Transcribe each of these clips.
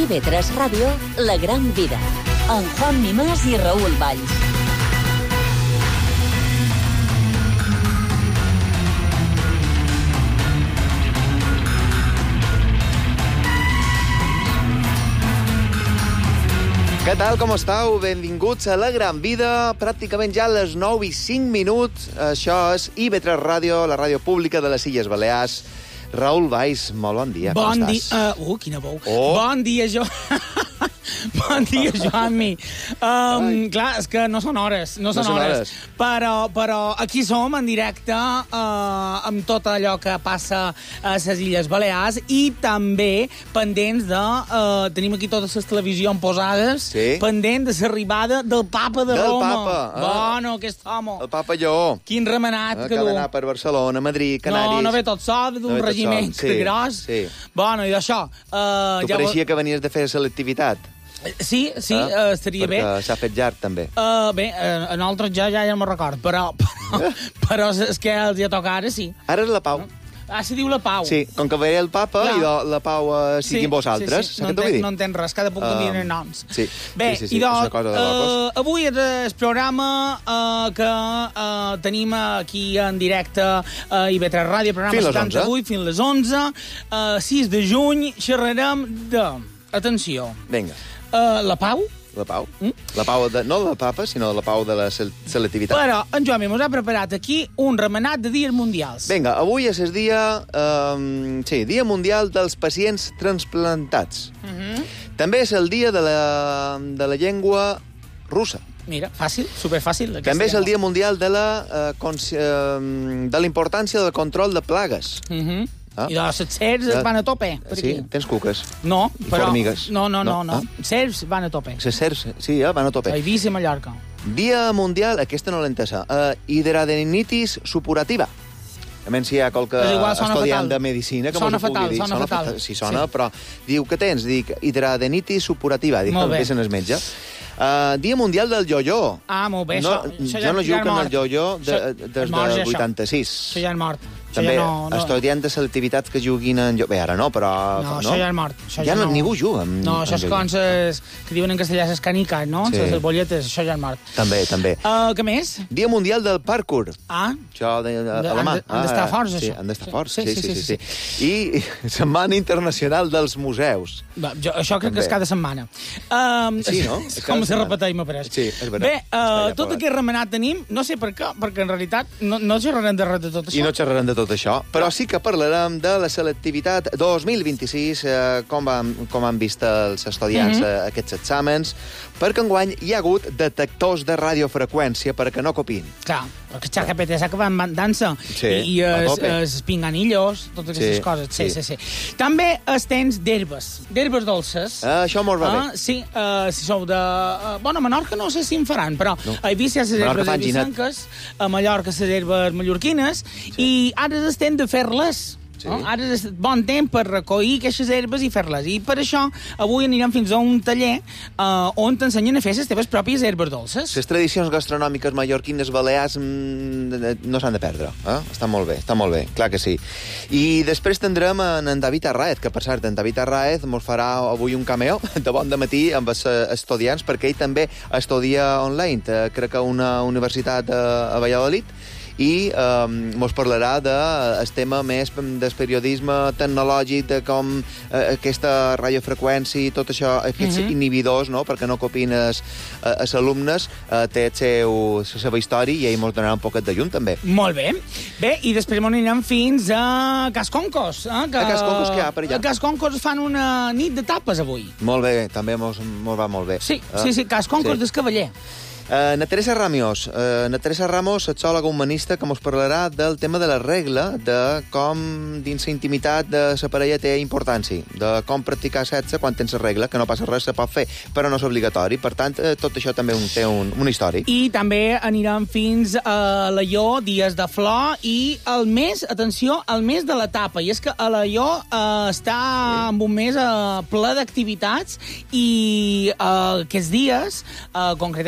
IB3 Ràdio, La Gran Vida, amb Juan Mimás i Raül Valls. Què tal, com estàu? Benvinguts a La Gran Vida, pràcticament ja a les 9:05. Això és IB3 Ràdio, la ràdio pública de les Illes Balears. Raül Valls, molt bon dia, com estàs? Quina bou. Bon dia, Bon dia, Joanmi. Clar, és que no són hores, Però aquí som en directe amb tot allò que passa a les Illes Balears i també pendents de... tenim aquí totes les televisions posades, pendent de l'arribada del papa de Roma. Del papa. Bueno, aquest home. El papa Lleó. Quin remenat que ha du. d'anar per Barcelona, Madrid, Canàries. No ve tot sol, d'un regiment gros. Sí. Bueno, i d'això... Tu pareixia que venies de fer selectivitat. Sí, estaria bé. Perquè s'ha fet llarg, també. En altres ja no me'n record, però és que els hi toca ara, sí. Ara és la Pau. Se diu la Pau. Sí, com que ve el papa i la Pau siguin vosaltres. Sí. No entenc res, cada puc tenir noms. Sí. Bé, és una cosa de locos. Avui és el programa que tenim aquí en directe a IB3 Ràdio, programa 78, fins les 11. 6 de juny xerrarem de... Atenció. Vinga. La Pau. La Pau. La Pau no la papa, sinó la Pau de la selectivitat. Però en Joan mos ha preparat aquí un remenat de dies mundials. Vinga, avui és el dia... Dia Mundial dels Pacients Transplantats. També és el dia de la llengua russa. Mira, fàcil, superfàcil. També és el dia mundial de la importància del control de plagues. I de les serps van a tope. Sí, tens cuques. No, però... formigues. No. Serps van a tope. Les serps, sí, van a tope. A Eivissa i Mallorca. Dia mundial, aquesta no l'he entesa, hidradenitis supurativa. A menys si hi ha qualque estudiant de medicina que sona mos ho pugui dir. Sona fatal. Sí, sona, però diu que tens, dic, hidradenitis supurativa. Dic, que se n'esmetja. Dia mundial del yo-yo. Molt bé. Jo no jugo en el yo-yo des del 86. Això ja és mort. També estudiants de selectivitat que juguin en... Bé, ara no, però... No, això ja és mort. Ja ningú juga. No, això és com que diuen en castellà les caniques, no? Les bolletes, això ja és mort. També. Què més? Dia mundial del parkour. Això a la mà. Han d'estar forts, això. Sí, han d'estar forts, sí. I Setmana Internacional dels Museus. Això crec que és cada setmana. Sí, no? Com se repeteix, m'ha pareix. Sí, és veritat. Bé, tot aquest remenat tenim, no sé per què, perquè en realitat no xerrarem de res de tot això. I no xerrarem de tot això, però sí que parlarem de la selectivitat 2026, com han vist els estudiants aquests exàmens, perquè enguany hi ha hagut detectors de radiofreqüència perquè no copin. Clar, perquè XaCPT que van dansa i els pinganillos, totes aquestes coses. Sí. També els tens d'herbes dolces. Això molt va bé. Sí, si sou de... Bueno, a Menorca no sé si en faran, però a Eivissa hi ha les herbes eivissenques, a Mallorca les herbes mallorquines, i ara estem de fer-les. Ara és bon temps per recollir aquestes herbes i fer-les. I per això avui anirem fins a un taller on t'ensenyen a fer les teves pròpies herbes dolces. Les tradicions gastronòmiques mallorquines balears no s'han de perdre. Està molt bé, clar que sí. I després tindrem en David Arraez, que per cert, en David Arraez mos farà avui un cameo de bon dematí amb els estudiants, perquè ell també estudia online, crec que a una universitat a Valladolid, i mos parlarà del tema més del periodisme tecnològic, de com aquesta radiofreqüència i tot això, aquests inhibidors, no?, perquè no copin els alumnes, té la seva història i ell mos donarà un poquet de llum, també. Molt bé. Bé, i després mos anirem fins a Casconcos. A Casconcos, què hi ha per allà? A Casconcos fan una nit de tapes, avui. Molt bé, també mos va molt bé. Sí, Casconcos del Cavaller. Na Teresa Ramos, sexòloga humanista, que ens parlarà del tema de la regla, de com dins la intimitat de la parella té importància, de com practicar sexe quan tens la regla, que no passa res, se pot fer, però no és obligatori. Per tant, tot això també té una història. I també anirem fins a Alaior, dies de flor, i el mes, atenció, el mes de la tapa. I és que Alaior està en un mes ple d'activitats i aquests dies, concretament en cada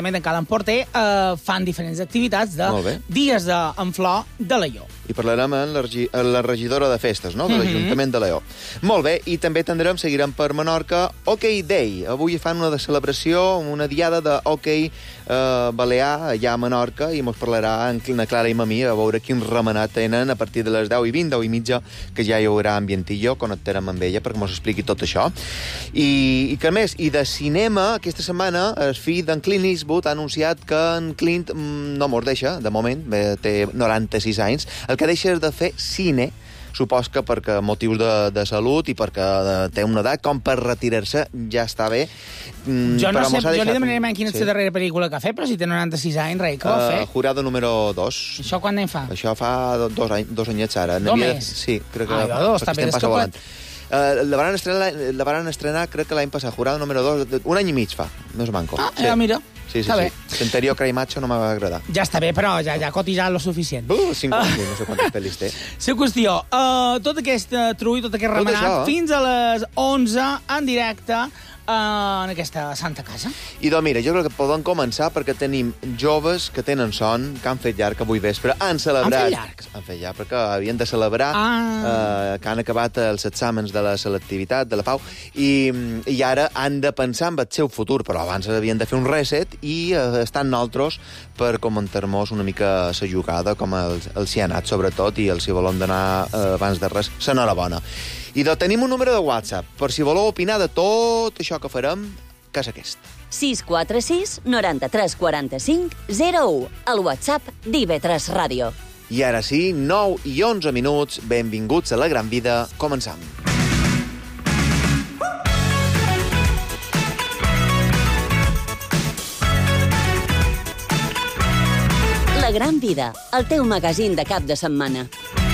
Sant Porter fan diferents activitats de dies en flor de Alaior. I parlarem amb la regidora de festes, no?, de l'Ajuntament de Alaior. Molt bé, i també seguirem per Menorca Hockey Day. Avui fan una celebració, una diada de hockey balear allà a Menorca, i mos parlarà en Clara i Mamí a veure quin remenat tenen a partir de les 10:20, 10:30, que ja hi haurà ambientillo, connectarem amb ella perquè mos expliqui tot això. I que més, i de cinema, aquesta setmana el fill d'en Clint Eastwood ha anunciat que en Clint no mos deixa, de moment, té 96 anys, el que deixa és de fer cine, supos que perquè motius de salut i perquè té una edat com per retirar-se ja està bé. Jo no sé, jo li demanaré quina és la darrera pel·lícula que ha fet, però si té 96 anys, res, què va fer? Jurado número 2. Això quan en fa? Això fa 2 anyets ara. Només? Sí, crec que està ben escapat. La van estrenar, crec que l'any passat, Jurado número 2, un any i mig fa, més o manco. Mira. Sí. L'anterior Cry Macho no m'ha agradat. Ja està bé, però ja ha cotitzat lo suficient. 50, no sé quantes pel·lis té. La qüestió, tot aquest trull, tot aquest remenat, fins a les 11 en directe en aquesta Santa Casa. I doncs mira, jo crec que podem començar perquè tenim joves que tenen son, que han fet llarg avui vespre, han celebrat... Han fet llarg perquè havien de celebrar que han acabat els exàmens de la selectivitat, de la Pau, i ara han de pensar en el seu futur, però abans havien de fer un reset i estan nosaltres per comentar-nos una mica la jugada, com els hi ha anat, sobretot, i els hi volem donar, abans de res, l'enhorabona. I tenim un número de WhatsApp, per si voleu opinar de tot això que farem, que és aquest. 646 93 45 01, el WhatsApp d'IV3 Ràdio. I ara sí, 9 i 11 minuts, benvinguts a La Gran Vida, començam. La Gran Vida, el teu magazín de cap de setmana.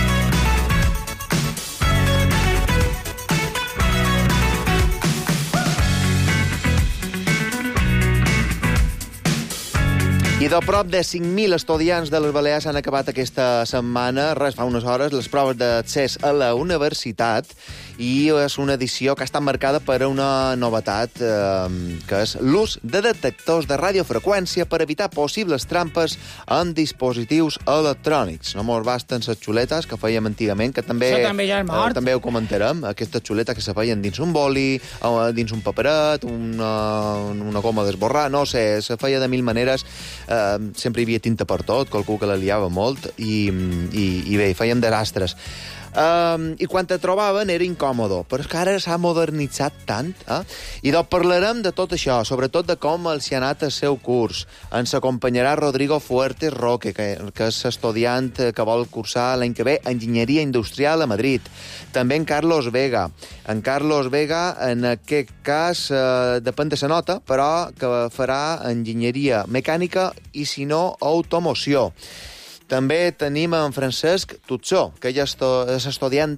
I de prop de 5.000 estudiants de les Balears han acabat aquesta setmana, fa unes hores, les proves d'accés a la universitat, i és una edició que ha estat marcada per una novetat, que és l'ús de detectors de radiofreqüència per evitar possibles trampes en dispositius electrònics. No mos basten les xuletes que fèiem antigament, que també... Això també ja és mort. També ho comentarem, aquestes xuletes que se feien dins un boli, dins un paperet, una goma d'esborrar, no sé, se feia de mil maneres. Sempre hi havia tinta per tot, qualcú que la liava molt, i bé, feien desastres. I quan te trobaven era incòmodo, però és que ara s'ha modernitzat tant, I doncs parlarem de tot això, sobretot de com els hi ha anat el seu curs. Ens acompanyarà Rodrigo Fuertes Roque, que és estudiant que vol cursar l'any que ve Enginyeria Industrial a Madrid. També en Carlos Vega. En Carlos Vega, en aquest cas, depèn de la nota, però que farà Enginyeria Mecànica i, si no, Automoció. També tenim en Francesc Tutzó, que ell és estudiant,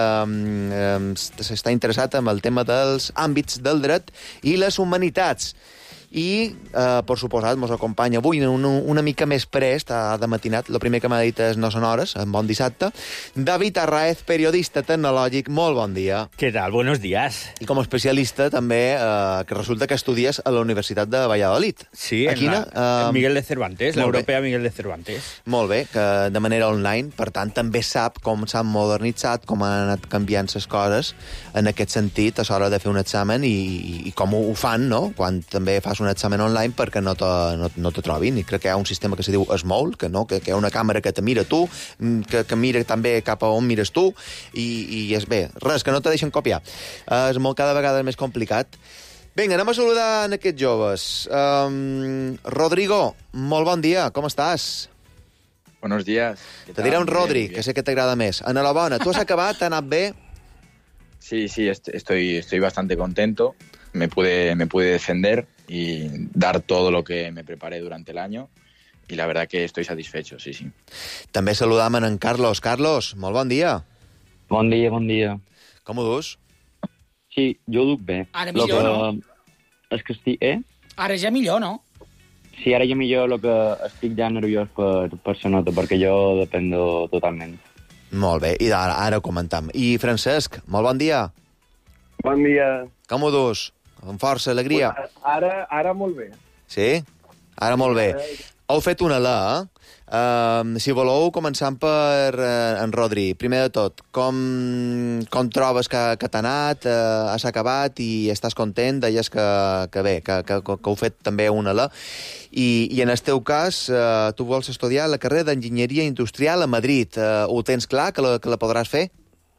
està interessat en el tema dels àmbits del dret i les humanitats. I, per suposat, mos acompanya avui una mica més prest, de matinat, el primer que m'ha dit és no són hores, en bon dissabte, David Arraez, periodista tecnològic, molt bon dia. ¿Qué tal? Buenos días. I com a especialista també, que resulta que estudies a la Universitat de Valladolid. Sí, en Miguel de Cervantes, l'Europea Miguel de Cervantes. Molt bé, que de manera online, per tant, també sap com s'han modernitzat, com han anat canviant les coses en aquest sentit, a l'hora de fer un examen i com ho fan, no?, quan també fas un examen online perquè no te trobin. I crec que hi ha un sistema que se diu SMOL, que hi ha una càmera que te mira tu, que mira també cap a on mires tu, i és bé. Res, que no te deixen copiar. És cada vegada més complicat. Vinga, anem a saludar en aquests joves. Rodrigo, molt bon dia, com estàs? Buenos días. Te diré un Rodri, que sé que t'agrada més. Enhorabona, tu has acabat, t'ha anat bé? Sí, estoy bastante contento. Me pude defender y dar todo lo que me preparé durante el año, y la verdad que estoy satisfecho, sí. També saludam en Carlos. Carlos, molt bon dia. Bon dia. Com ho dus? Sí, jo ho duc bé. Ara millor, no? És que estic... Ara ja millor, no? Sí, ara ja millor, el que estic ja nerviós per la nota, perquè jo dependo totalment. Molt bé, i ara ho comentam. I Francesc, molt bon dia. Bon dia. Com ho dus? Amb força, alegria? Ara molt bé. Sí? Ara molt bé. Heu fet una L, si voleu, començant per en Rodri. Primer de tot, com trobes que t'ha anat, has acabat i estàs content? Deies que bé, que heu fet també una L. I en el teu cas, tu vols estudiar la carrera d'Enginyeria Industrial a Madrid. Ho tens clar, que la podràs fer?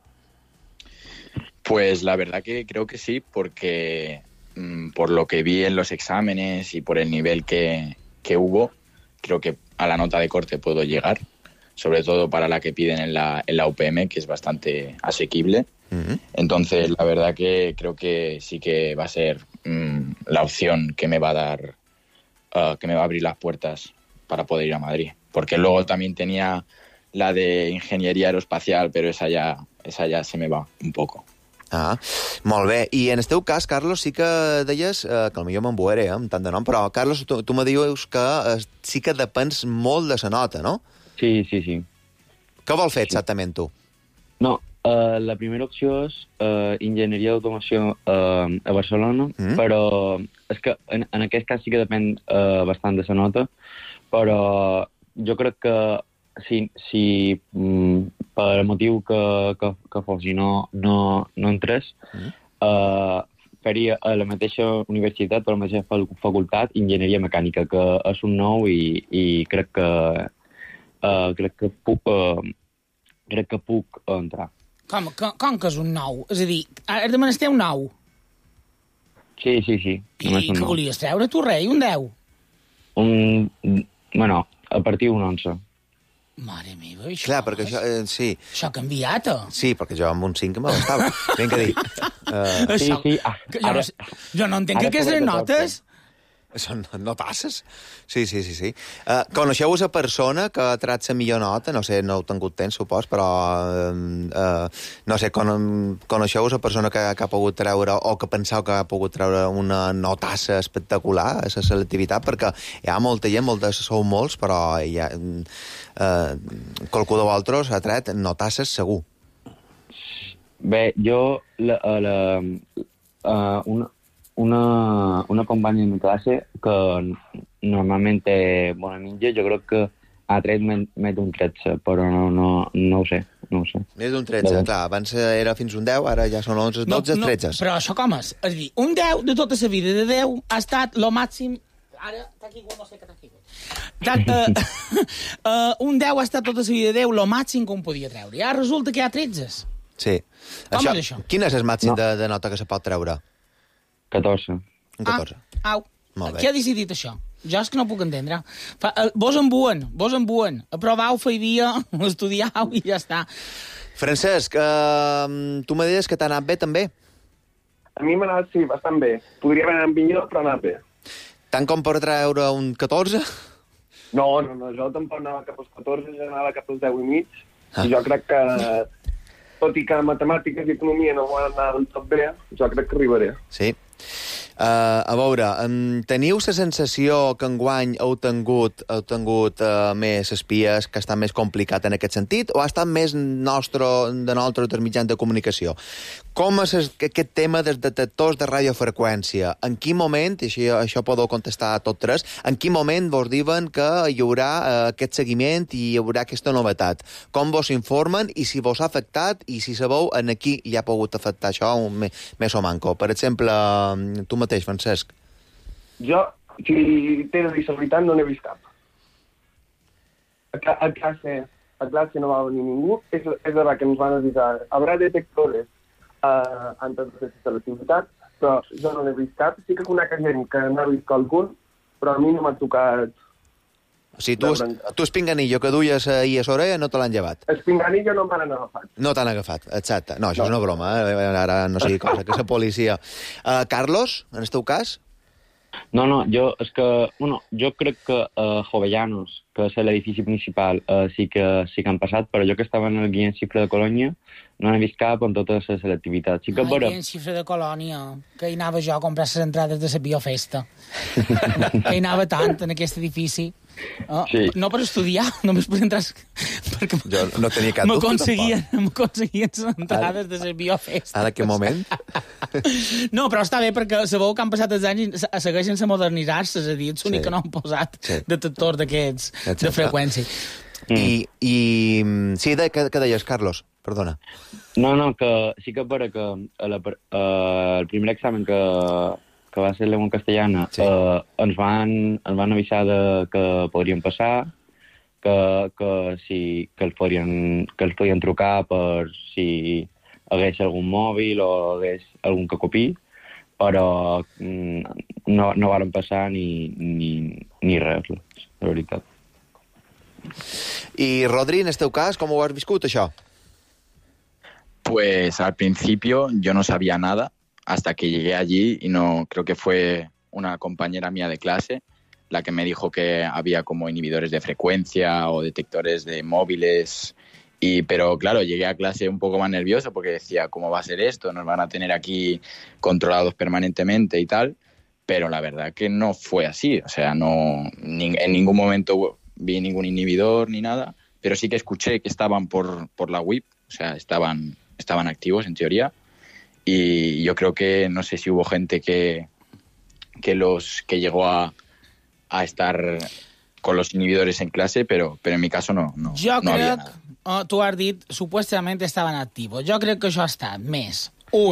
Pues la verdad que creo que sí, porque por lo que vi en los exámenes y por el nivel que hubo, creo que a la nota de corte puedo llegar, sobre todo para la que piden en la UPM, que es bastante asequible. Uh-huh. Entonces, la verdad que creo que sí que va a ser la opción que me va a dar, que me va a abrir las puertas para poder ir a Madrid. Porque luego también tenía la de Ingeniería Aeroespacial, pero esa ya se me va un poco. Ah, molt bé. I en el teu cas, Carlos, sí que deies, que potser m'emboeré, amb tant de nom, però, Carlos, tu me dius que sí que depens molt de la nota, no? Sí. Què vol fer exactament, tu? No, la primera opció és Enginyeria d'Automació a Barcelona, però és que en aquest cas sí que depèn bastant de la nota, però jo crec que si per motiu que fos i no entrés, faria a la mateixa universitat, a la mateixa facultat, Enginyeria Mecànica, que és un nou i crec que puc entrar. Com que és un nou? És a dir, has de menester un nou? Sí. I què volies treure, tu, rei? Un 10? Bueno, a partir d'un 11. Mare meva, això... Clar, perquè això... sí. Això ha canviat, Sí, perquè jo amb un 5 me l'estava. Ben que dir. Sí. Jo no entenc que aquestes notes... Són notasses? Sí. Coneixeu una persona que ha tret la millor nota? No sé, no heu tingut temps, supos, però... no sé, coneixeu una persona que ha pogut treure, o que penseu que ha pogut treure una notassa espectacular a la selectivitat? Perquè hi ha molta gent, sou molts, però hi ha... qualcú de vosaltres ha tret notasses segur. Bé, jo una companya de mi classe que normalment té bona mitja, jo crec que ha tret més d'un 13, però no ho sé. Més d'un 13, clar, abans era fins un 10, ara ja són 11, 12, 13. Però això com és? És a dir, un 10 de tota la vida de 10 ha estat lo màxim... Ara, t'ha caigut, no sé què t'ha caigut. Un 10 ha estat tota la vida de 10 lo màxim que un podia treure. I ara resulta que hi ha 13. Sí. Com és això? Quin és el màxim de nota que se pot treure? 14. Un 14. Au. Molt bé. Qui ha decidit això? Jo és que no puc entendre. Vos embuen. Aprovau, feivia, estudiau i ja està. Francesc, tu me deies que t'ha anat bé, també? A mi m'ha anat, sí, bastant bé. Podria haver anat millor, però ha anat bé. Tant com per treure un 14? No, jo tampoc anava cap als 14, jo anava cap als 10 i mig. I jo crec que, tot i que matemàtiques i economia no van anar del tot bé, jo crec que arribaré. Sí. A veure, teniu la sensació que enguany heu tingut més espies, que està més complicat en aquest sentit, o ha estat més de nostres mitjans de comunicació? Com és aquest tema dels detectors de radiofreqüència? En quin moment, i això podeu contestar a tots tres, en quin moment vos diuen que hi haurà aquest seguiment i hi haurà aquesta novetat? Com vos informen i si vos ha afectat i si sabeu en qui li ha pogut afectar això més o manco? Per exemple, tu mateix, Francesc. Jo, si t'he de dir la veritat, no n'he vist cap. A classe no va venir ningú. És verdad que ens van avisar. Habrá detectores antes de fer l'activitat, però jo no n'he vist cap. Sí que conec gent que n'ha vist algun, però a mi no m'ha tocat... O sigui, tu el pinganillo que duies ahir a l'orella no te l'han llevat? El pinganillo no m'han agafat. No t'han agafat, exacte. No, això és una broma, ara no sigui cosa, que és la policia. Carlos, en el teu cas? No, jo crec que Jovellanos, que és l'edifici principal, sí que han passat, però jo que estava en el Guillem Xifra de Colònia no n'he vist cap en tota la selectivitat. Sí que Guillem Xifra de Colònia, que hi anava jo a comprar les entrades de la biofesta. Que hi anava tant en aquest edifici. Sí. No per estudiar, només per entrar... Perquè Jo no tenia cap dubte, m'aconseguien les entrades de les biofestes. En aquell moment? No, però està bé, perquè sabeu que han passat els anys i segueixen a modernitzar-se, és a dir, ets l'únic que no han posat detectors d'aquests de freqüència. I sí, què deies, Carlos? Perdona. No, que sí que per que el primer examen que va ser llengua castellana, ens van avisar que podríem passar, que els podien trucar per si hagués algun mòbil o hagués algun que copi, però no varen passar ni res, de veritat. I, Rodri, en el teu cas, com ho has viscut, això? Pues al principio yo no sabía nada hasta que llegué allí y creo que fue una compañera mía de clase la que me dijo que había como inhibidores de frecuencia o detectores de móviles. Pero claro, llegué a clase un poco más nervioso porque decía, ¿cómo va a ser esto? Nos van a tener aquí controlados permanentemente y tal. Pero la verdad que no fue así. O sea, en ningún momento vi ningún inhibidor ni nada. Pero sí que escuché que estaban por la WIP. O sea, estaban activos en teoría. Y yo creo que no sé si hubo gente que llegó a estar con los inhibidores en clase, pero en mi caso no Jo no había crec, nada. tu has dit, supuestament estaven activos. Jo crec que això ha estat més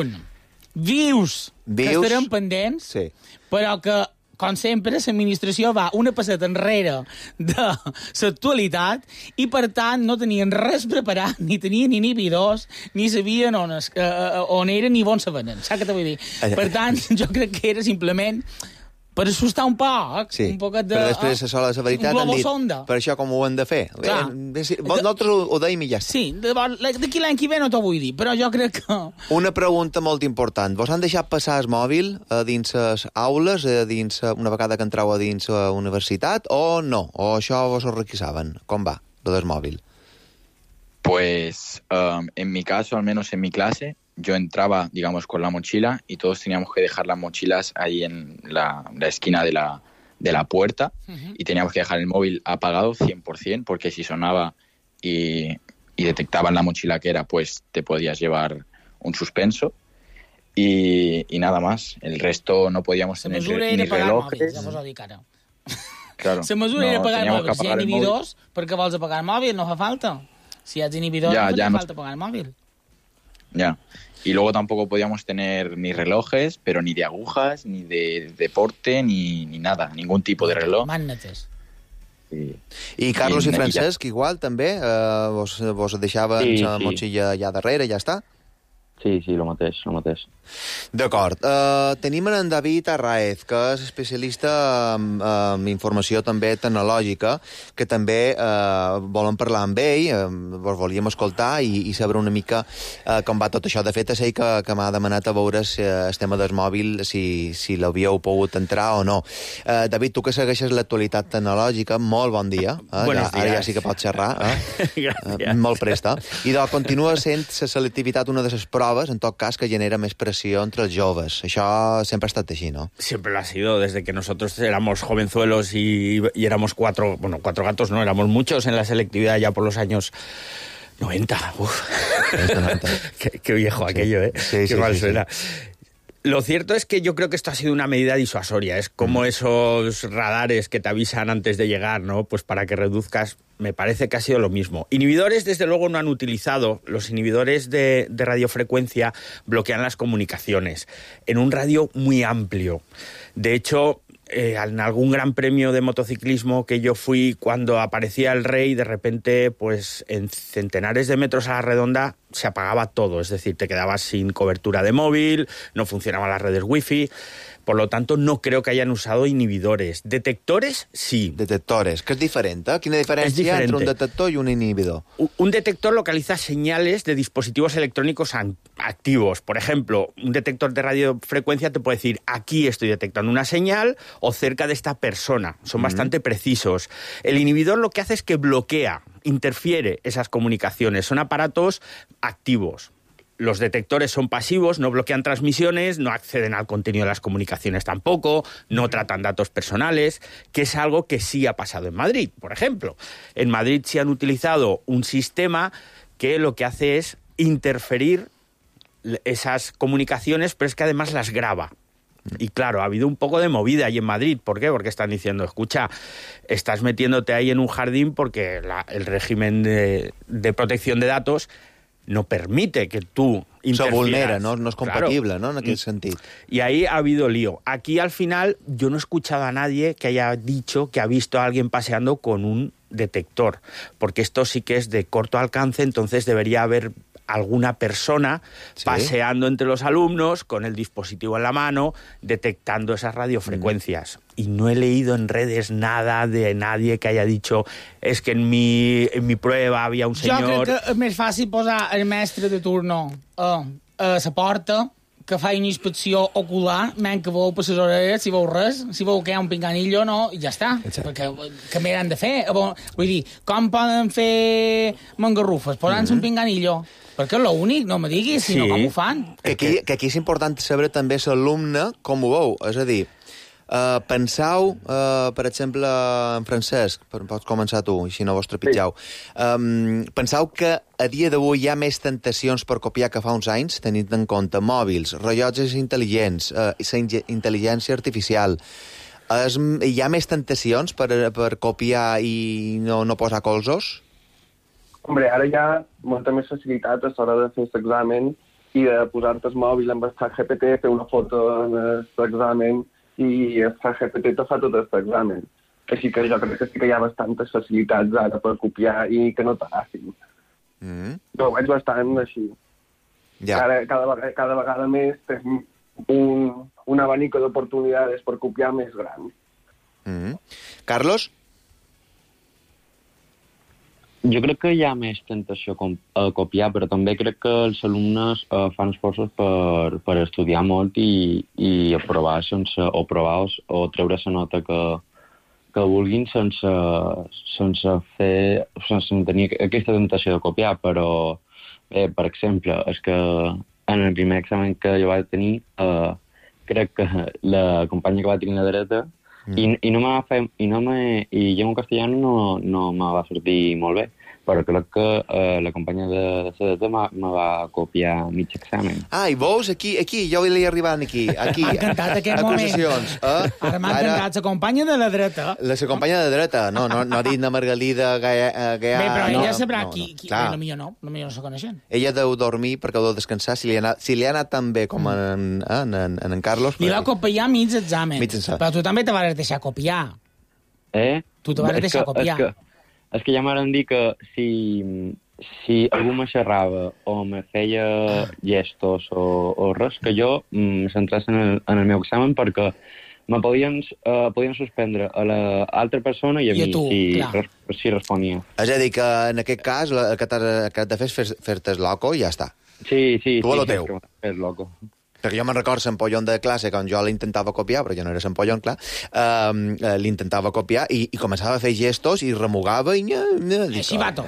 vius que estarem pendents, però que, com sempre, l'administració va una passeta enrere de l'actualitat i, per tant, no tenien res preparat, ni tenien inhibidors, ni sabien on eren ni on se venen. Saps què te vull dir? Per tant, jo crec que era simplement per assustar un poc, un poquet de... Però després, a sola la veritat, han dit, per això com ho hem de fer? Nosaltres ho deim i ja està. Sí, d'aquí l'any que ve no t'ho vull dir, però jo crec que... Una pregunta molt important. Vos han deixat passar el mòbil a dins les aules, una vegada que entrau a dins la universitat, o no? O això vos ho requisaven? Com va, lo del mòbil? Pues, en mi caso, al menos en mi clase, yo entraba, digamos, con la mochila y todos teníamos que dejar las mochilas ahí en la esquina de la puerta y teníamos que dejar el móvil apagado 100%, porque si sonaba y detectaban la mochila que era, pues te podías llevar un suspenso y nada más. El resto no podíamos tener ni relojes. Claro, la mesura era pagar el mòbil. Si hi ha inhibidors, per què vols apagar el mòbil? No fa falta. Si hi ha inhibidors, no fa falta apagar el mòbil. Ya. Y luego tampoco podíamos tener ni relojes, pero ni de agujas, ni de deporte, ni nada, ningún tipo de reloj. Magnetes. Sí. I Carlos i Francesc, igual, també? Vos deixaven la motxilla allà darrere i ja està? Sí, el mateix. D'acord. Tenim en David Arraez, que és especialista en informació també tecnològica, que també volem parlar amb ell, vos volíem escoltar i saber una mica com va tot això. De fet, és ell que m'ha demanat a veure el tema del mòbil, si l'havíeu pogut entrar o no. David, tu que segueixes l'actualitat tecnològica, molt bon dia. Buenos días. Ara ja sí que pots xerrar. Gràcies. Molt presta. I continua sent la selectivitat una de les proves, en tot cas, que genera més pressió entre els joves. Això sempre ha estat així, ¿no? Siempre lo ha sido, desde que nosotros éramos jovenzuelos y éramos cuatro gatos, ¿no? Éramos muchos en la selectividad ya por los años 90. Uf. 90. Qué viejo aquello, ¿eh? Sí, qué mal suena. Sí. Lo cierto es que yo creo que esto ha sido una medida disuasoria. Es como esos radares que te avisan antes de llegar, ¿no? Pues para que reduzcas. Me parece que ha sido lo mismo. Inhibidores, desde luego, no han utilizado. Los inhibidores de radiofrecuencia bloquean las comunicaciones en un radio muy amplio. De hecho, en algún gran premio de motociclismo que yo fui, cuando aparecía el rey, de repente, pues en centenares de metros a la redonda se apagaba todo. Es decir, te quedabas sin cobertura de móvil, no funcionaban las redes wifi. Por lo tanto, no creo que hayan usado inhibidores. Detectores, sí. Detectores, que es diferente. ¿Quina diferència entre un detector y un inhibidor? Un detector localiza señales de dispositivos electrónicos activos. Por ejemplo, un detector de radiofrecuencia te puede decir, aquí estoy detectando una señal o cerca de esta persona. Son bastante precisos. El inhibidor lo que hace es que bloquea, interfiere esas comunicaciones. Son aparatos activos. los detectores son pasivos, no bloquean transmisiones, no acceden al contenido de las comunicaciones tampoco, no tratan datos personales, que es algo que sí ha pasado en Madrid, por ejemplo. En Madrid sí han utilizado un sistema que lo que hace es interferir esas comunicaciones, pero es que además las graba. Y claro, ha habido un poco de movida ahí en Madrid. ¿Por qué? Porque están diciendo, escucha, estás metiéndote ahí en un jardín porque el régimen de protección de datos no permite que tú interfieras. Se vulnera, no és compatible, Claro. no?, en aquest sentit. Y ahí ha habido lío. Aquí, al final, yo no he escuchado a nadie que haya dicho que ha visto a alguien paseando con un detector, porque esto sí que es de corto alcance, entonces debería haber alguna persona paseando entre los alumnos con el dispositivo en la mano, detectando esas radiofrecuencias. Y no he leído en redes nada de nadie que haya dicho es que en mi prueba había un señor... Jo crec que és més fàcil posar el mestre de turno a la porta que fa una inspecció ocular, menys que veu per les orelles, si veu res, si veu que hi ha un pinganillo, no, i ja està. Perquè què més han de fer? Vull dir, com poden fer mangarrufes? Posant-se un pinganillo. Perquè és l'únic, no me diguis, sinó com ho fan. Que aquí és important saber també l'alumne com ho veu. És a dir, penseu, per exemple, en Francesc, pots començar tu, així no vos trepitjau. Penseu que a dia d'avui hi ha més tentacions per copiar que fa uns anys, tenint en compte mòbils, rellotges intel·ligents, intel·ligència artificial. Hi ha més tentacions per copiar i no posar colzos? Hombre, ara hi ha molta més facilitat a l'hora de fer l'examen i de posar-te el mòbil amb el ChatGPT, fer una foto en l'examen i el ChatGPT te fa tot l'examen. Així que jo crec que sí que hi ha bastantes facilitats ara per copiar i que no t'agafin. Jo ho veig bastant així. Ja. Cada vegada més tens un abanico d'oportunitats per copiar més gran. Carlos? Jo crec que hi ha més tentació a copiar, però també crec que els alumnes fan esforços per estudiar molt i aprovar o treure la nota que vulguin sense tenir aquesta tentació de copiar. Però, per exemple, és que en el primer examen que jo vaig tenir, crec que la companya que va tenir la dreta i llengua castellana no me va sortir molt bé, però crec que la companya de CDT me va copiar mig examen. Ah, i veus, aquí, jo li arribant aquí. M'ha encantat aquest moment. Ara m'ha encantat la companya de la dreta. La companya de dreta, no ha dit na Margalida Gaià. Bé, però ella sabrà qui... Potser no se coneixen. Ella deu dormir perquè deu descansar, si li ha anat tan bé com en Carlos. Li va copiar mig examen. Però tu també te vas deixar copiar. Tu te vas deixar copiar. És que ja m'han dit que si algú me xerrava o me feia gestos o res, que jo me centrés en el meu examen perquè me podien suspendre a l'altra persona i a mi si responia. És a dir, que en aquest cas el que has de fer és fer-te loco i ja està. Sí. Tu a lo teu. És loco. Perquè jo me'n recordo l'empollon de classe, quan jo l'intentava copiar, però jo no era l'empollon, clar, l'intentava copiar i començava a fer gestos i remugava i... Chivato.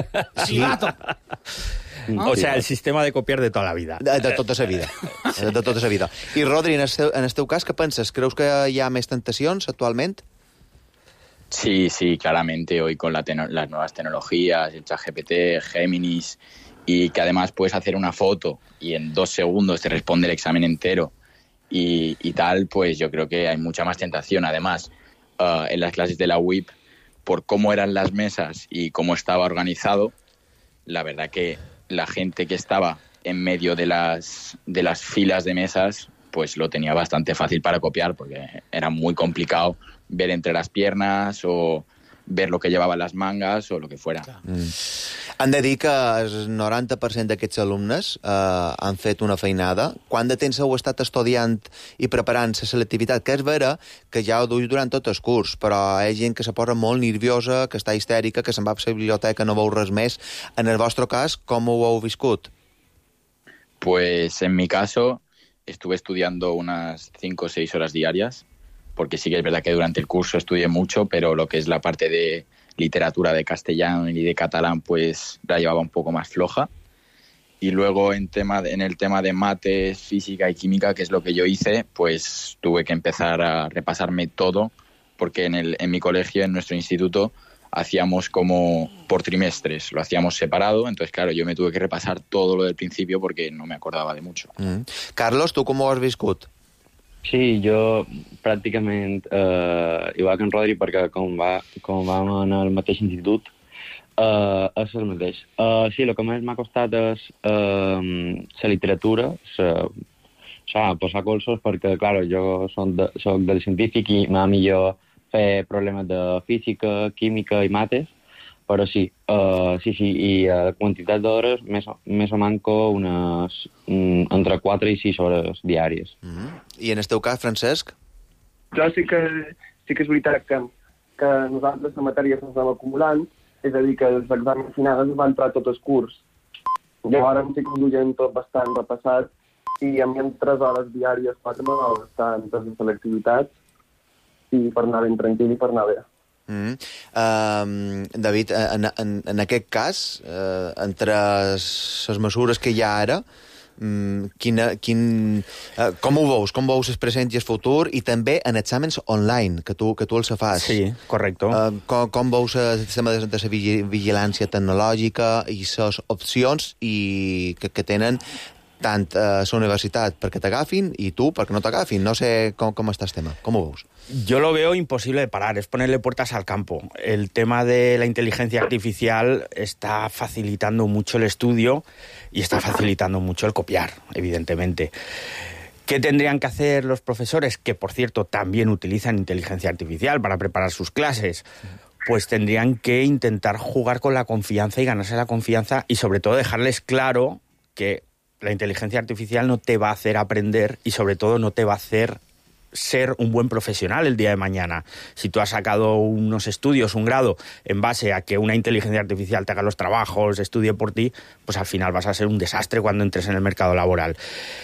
O sea, el sistema de copiar de tota la vida. De tota la vida. De tota la vida. I, Rodri, en el teu cas, què penses? Creus que hi ha més tentacions actualment? Sí, claramente. Hoy con las nuevas tecnologías, el ChatGPT, Géminis, y que además puedes hacer una foto y en 2 segundos te responde el examen entero y tal, pues yo creo que hay mucha más tentación. Además, en las clases de la UIP, por cómo eran las mesas y cómo estaba organizado, la verdad que la gente que estaba en medio de las filas de mesas, pues lo tenía bastante fácil para copiar, porque era muy complicado ver entre las piernas o ver lo que llevaban las mangas o lo que fuera. Han de dir que el 90% d'aquests alumnes han fet una feinada. Quant de temps heu estat estudiant i preparant la selectivitat? Que és vera que ja ho duis durant tot el curs, però hi ha gent que se posa molt nerviosa, que està histèrica, que se'n va a la biblioteca, no veu res més. En el vostre cas, com ho heu viscut? Pues en mi caso estuve estudiando unas 5 o 6 horas diarias, porque sí que es verdad que durante el curso estudié mucho, pero lo que es la parte de literatura de castellano y de catalán, pues la llevaba un poco más floja. Y luego en el tema de mates, física y química, que es lo que yo hice, pues tuve que empezar a repasarme todo, porque en mi colegio, en nuestro instituto, hacíamos como por trimestres, lo hacíamos separado, entonces claro, yo me tuve que repasar todo lo del principio porque no me acordava de mucho. Carlos, tu com ho has viscut? Sí, jo pràcticament igual que en Rodri, perquè com vam anar al mateix institut, és el mateix. Sí, el que més m'ha costat és la literatura, posar colzos, perquè, clar, jo soc del científic i m'ha millor fer problemes de física, química i mates, però sí, i a quantitat d'hores més o manco unes entre 4 i 6 hores diàries. I en el teu cas, Francesc? Jo sí que és veritat que nosaltres la matèria se'ns anava acumulant, és a dir, que els exàmens finals van entrar tot el curs. Llavors sí que ho duien tot bastant repassat i a mi en 3 hores diàries 4 m'anava bastant per la selectivitat i per anar ben tranquil i per anar bé. David, en aquest cas, entre les mesures que hi ha ara, com ho veus? Com veus el present i el futur? I també en exàmens online, que tu els fas. Sí, correcte. Com veus el sistema de la vigilància tecnològica i les opcions que tenen tant a la universitat perquè t'agafin i tu perquè no t'agafin? No sé com està el tema. Com ho veus? Yo lo veo imposible de parar, es ponerle puertas al campo. El tema de la inteligencia artificial está facilitando mucho el estudio y está facilitando mucho el copiar, evidentemente. ¿Qué tendrían que hacer los profesores? Que, por cierto, también utilizan inteligencia artificial para preparar sus clases. Pues tendrían que intentar jugar con la confianza y ganarse la confianza y, sobre todo, dejarles claro que la inteligencia artificial no te va a hacer aprender y, sobre todo, no te va a hacer ser un buen profesional el día de mañana. Si tú has sacado unos estudios, un grado, en base a que una inteligencia artificial te haga los trabajos, estudie por ti, pues al final vas a ser un desastre cuando entres en el mercado laboral.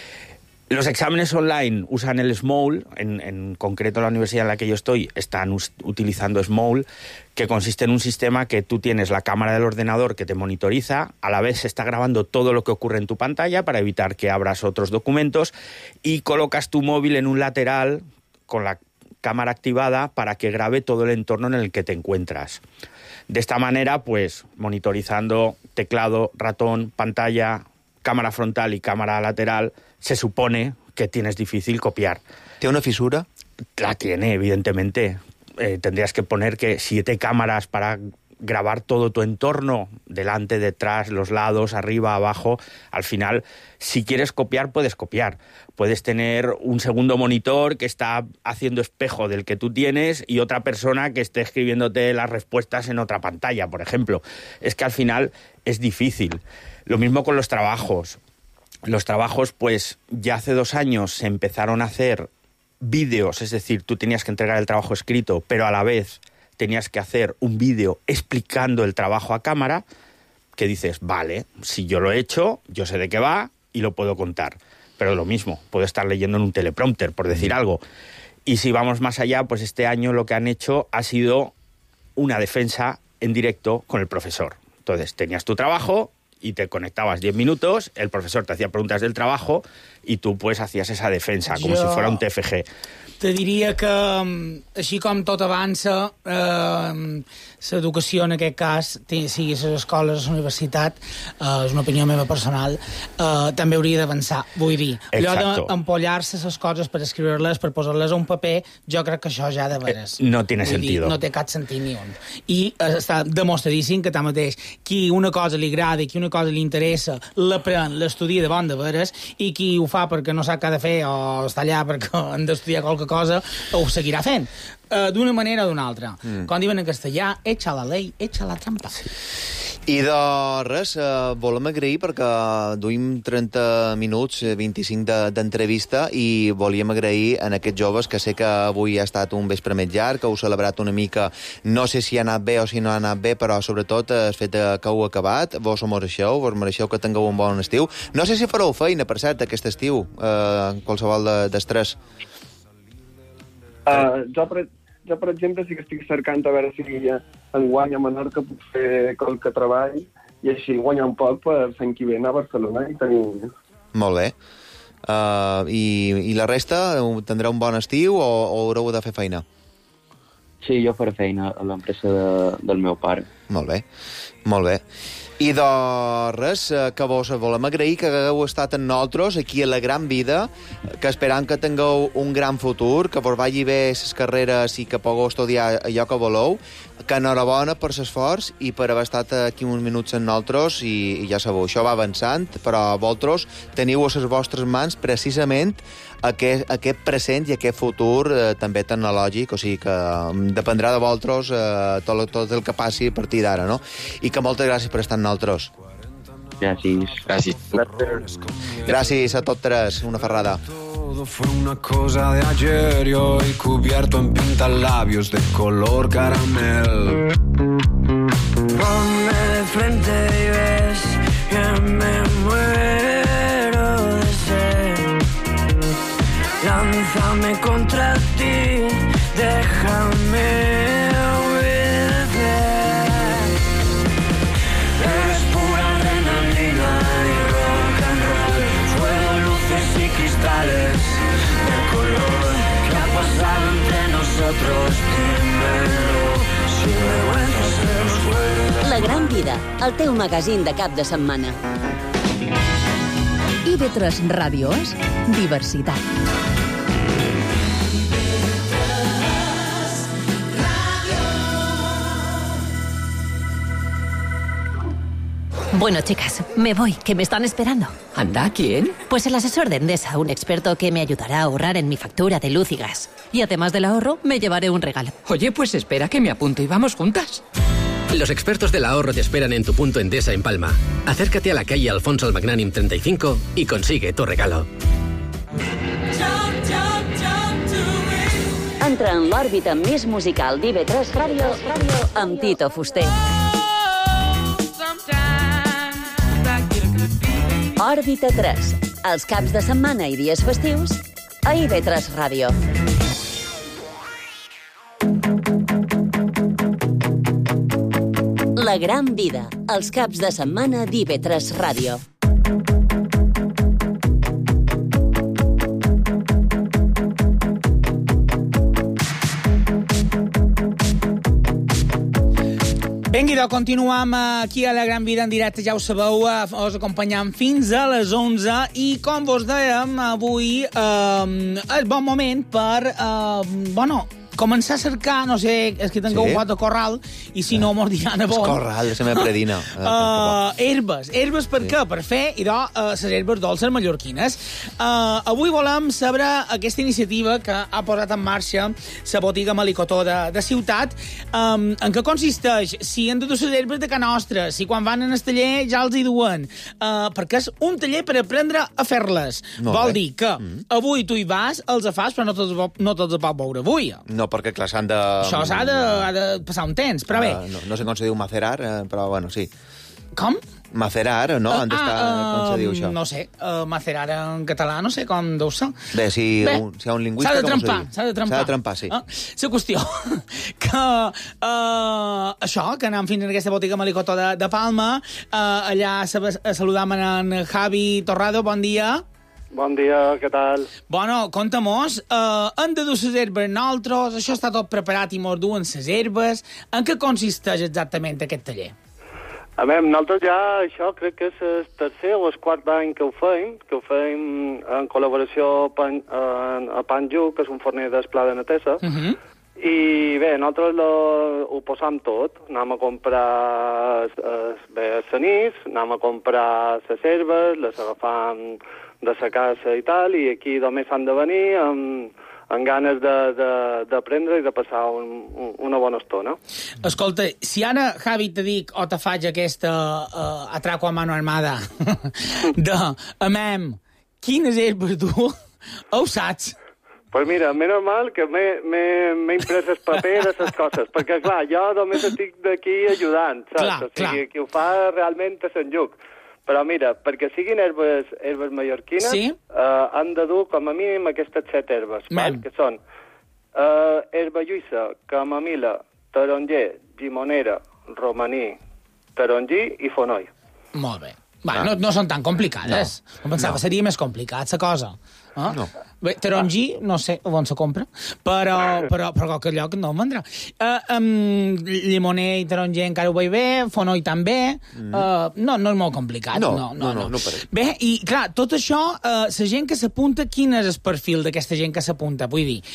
Los exámenes online usan el SMOUL, en concreto la universidad en la que yo estoy están utilizando SMOUL, que consiste en un sistema que tú tienes la cámara del ordenador que te monitoriza, a la vez se está grabando todo lo que ocurre en tu pantalla para evitar que abras otros documentos y colocas tu móvil en un lateral con la cámara activada para que grabe todo el entorno en el que te encuentras. De esta manera, pues, monitorizando teclado, ratón, pantalla, cámara frontal y cámara lateral, se supone que tienes difícil copiar. ¿Tiene una fisura? La tiene, evidentemente. Tendrías que poner que 7 cámaras para grabar todo tu entorno, delante, detrás, los lados, arriba, abajo. Al final, si quieres copiar, puedes copiar. Puedes tener un segundo monitor que está haciendo espejo del que tú tienes y otra persona que esté escribiéndote las respuestas en otra pantalla, por ejemplo. Es que al final es difícil. Lo mismo con los trabajos. Los trabajos, pues, ya hace 2 años se empezaron a hacer vídeos, es decir, tú tenías que entregar el trabajo escrito, pero a la vez tenías que hacer un vídeo explicando el trabajo a cámara, que dices, vale, si yo lo he hecho, yo sé de qué va y lo puedo contar. Pero lo mismo, puedo estar leyendo en un teleprompter, por decir algo. Y si vamos más allá, pues este año lo que han hecho ha sido una defensa en directo con el profesor. Entonces, tenías tu trabajo y te conectabas 10 minutos, el profesor te hacía preguntas del trabajo y tú pues hacías esa defensa, como si fuera un TFG. Te diria que, així com tot avança, l'educació en aquest cas, sigui a les escoles, a la universitat, és una opinió meva personal, també hauria d'avançar. Vull dir, allò d'empollar-se les coses per escriure-les, per posar-les a un paper, jo crec que això ja de veres. No tiene sentido. No té cap sentit ni un. I està demostradíssim que tanmateix qui una cosa li agrada i qui una cosa li interessa, l'aprèn, l'estudia de bon de veres, i qui ho fa perquè no sap què ha de fer o està allà perquè han d'estudiar qualque cosa, ho seguirà fent. D'una manera o d'una altra. Com diuen en castellà, echa la ley, echa la trampa. Sí. I de res, volem agrair perquè duim 30 minuts, 25 d'entrevista i volíem agrair a aquests joves que sé que avui ha estat un vespre més llarg, que heu celebrat una mica, no sé si ha anat bé o si no ha anat bé, però sobretot el fet que heu acabat, vos mereixeu que tingueu un bon estiu. No sé si fareu feina, per cert, aquest estiu, qualsevol d'estrès. Jo, per exemple, sí que estic cercant a veure si enguany a Menorca puc fer qualque treball i així guanyar un poc per l'any que ve a Barcelona i tenir... Molt bé. I la resta, tindrà un bon estiu o haureu de fer feina? Sí, jo faré feina a l'empresa del meu pare. Molt bé, molt bé. I de res, que vos volem agrair que hagueu estat amb nosaltres aquí a La Gran Vida, que esperam que tingueu un gran futur, que vos vagi bé les carreres i que pugueu estudiar allò que voleu, que enhorabona per l'esforç i per haver estat aquí uns minuts amb nosaltres i ja sabeu, això va avançant, però vosaltres teniu a les vostres mans precisament aquest present i aquest futur també tecnològic, o sigui que dependrà de vosaltres tot el que passi a partir d'ara, no? I que moltes gràcies per estar amb nosaltres. Gràcies a tots tres, una ferrada. Todo fue una cosa de ayer y hoy cubierto en pintalabios de color caramel. Ponme de frente y ves que me muero de sed. Lánzame contra ti, déjame obedecer. Eres pura adrenalina y rock and roll, fuego, luces y cristales de color. ¿Qué ha pasado entre nosotros? Dímelo, sin vergüenza se nos fue. La Gran Vida, el teu magazín de cap de setmana. IB3 Ràdio és diversitat. Bueno, chicas, me voy, que me están esperando. ¿Anda? ¿Quién? Pues el asesor de Endesa, un experto que me ayudará a ahorrar en mi factura de luz y gas. Y además del ahorro, me llevaré un regalo. Oye, pues espera que me apunto y vamos juntas. Los expertos del ahorro te esperan en tu punto Endesa en Palma. Acércate a la calle Alfonso el Magnánim 35 y consigue tu regalo. Entra en l'òrbita més musical d'IB3 Ràdio amb Tito Fuster. Òrbita 3, els caps de setmana i dies festius a IB3 Ràdio. La Gran Vida, els caps de setmana d'IB3 Ràdio. Vinga, continuem aquí a La Gran Vida en directe, ja ho sabeu, us acompanyam fins a les 11 i com vos dèiem, avui és bon moment per, començar a cercar, no sé, és que tingueu un pot de corral, i si no mos diran a bon. És corral, és la meva predina. Herbes per què? Per fer, les herbes dolces mallorquines. Avui volem saber aquesta iniciativa que ha posat en marxa la botiga Melicotó de Ciutat, en què consisteix, si han de dur les herbes de ca nostra, si quan van en el taller ja els hi duen, perquè és un taller per aprendre a fer-les. Vol dir que avui tu hi vas, els fas, però no te'ls pot veure avui. No, perquè, clar, s'han de... Això s'ha de passar un temps, però bé... No sé com se diu macerar, però, bueno, sí. Com? Macerar, no? Han d'estar... Com se diu això? No sé, macerar en català, no sé com deu ser. Bé, si hi ha un lingüista, com se diu? S'ha de trempar. S'ha de trempar, sí. La qüestió que això, que anem fins a aquesta botiga Melicotó de Palma, allà saludam en Javi Torrado, bon dia. Bon dia, què tal? Bueno, conta-mos, hem de dur les herbes nosaltres, això està tot preparat i mos duen les herbes. En què consisteix exactament aquest taller? A veure, nosaltres ja, això crec que és el tercer o el quart any que ho feim en col·laboració a Panju, que és un forner d'Esplà de Netesa, i bé, nosaltres ho posam tot. Anem a comprar senís, anem a comprar les herbes, les agafam de la casa i tal, i aquí només s'han de venir amb ganes d'aprendre i de passar una bona estona. Escolta, si ara, Javi, te dic o te faig aquesta atraco a mano armada amem, quines herbes du, ho saps? Pues mira, menys mal que m'he imprès el paper de les coses, perquè, clar, jo només estic d'aquí ajudant, saps? O sigui, qui ho fa realment és en Lluc. Però mira, perquè siguin herbes mallorquines, han de dur com a mínim aquestes 7 herbes, que són herba lluïssa, camamila, taronger, llimonera, romaní, tarongi i fonoll. Molt bé. Va, no són tan complicades. No. Pensava seria més complicat, la cosa. No. Bé, tarongi, no sé on se compra, però qualque lloc no em vendrà. Llimoner i taronger encara ho veig bé, fonoll també. No és molt complicat. No pareix. Bé, i clar, tot això, la gent que s'apunta, quin és el perfil d'aquesta gent que s'apunta? Vull dir,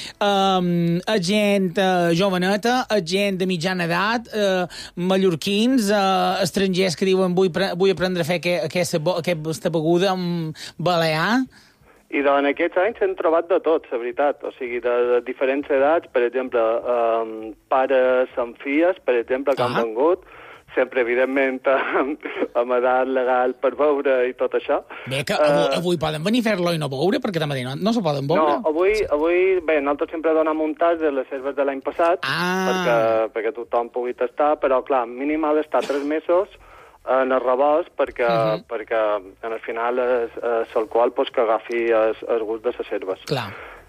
gent joveneta, gent de mitjana edat, mallorquins, estrangers que diuen vull aprendre a fer aquesta beguda balear. I en aquests anys s'han trobat de tot, la veritat. O sigui, de diferents edats, per exemple, pares amb filles, per exemple, que han vengut, sempre, evidentment, amb edat legal per beure i tot això. Bé, que avui poden venir a fer-lo i no beure, perquè també no se poden beure. No, avui, bé, nosaltres sempre donem un tas de les serves de l'any passat, perquè tothom pugui tastar, però, clar, mínim ha d'estar 3 mesos en el rebost perquè al final és l'alcohol que agafi el gust de les serves. Clar.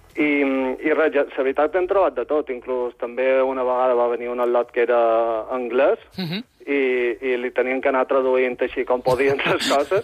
I res, la veritat hem trobat de tot, inclús també una vegada va venir un al·lot que era anglès i li tenien que anar traduint així com podien les coses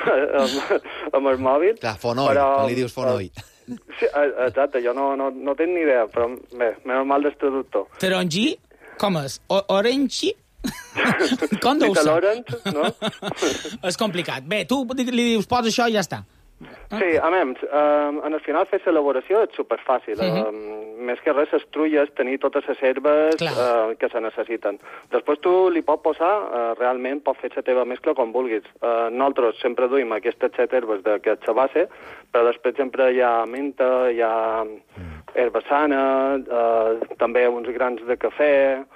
amb el mòbil. Clar, fonoll, quan li dius fonoll. Sí, exacte, jo no tenc ni idea, però bé, menys mal del traductor. Tarongi, com és? Orange? Com deu ser? No? És complicat. Bé, tu li dius, posa això i ja està. Sí, en el final fer l'elaboració és superfàcil. Més que res, les trulles, tenir totes les herbes que se necessiten. Després tu li pots posar, realment pots fer la teva mescla com vulguis. Nosaltres sempre duim aquestes 7 herbes que és la base, però després sempre hi ha menta, hi ha herba sana, també uns grans de cafè,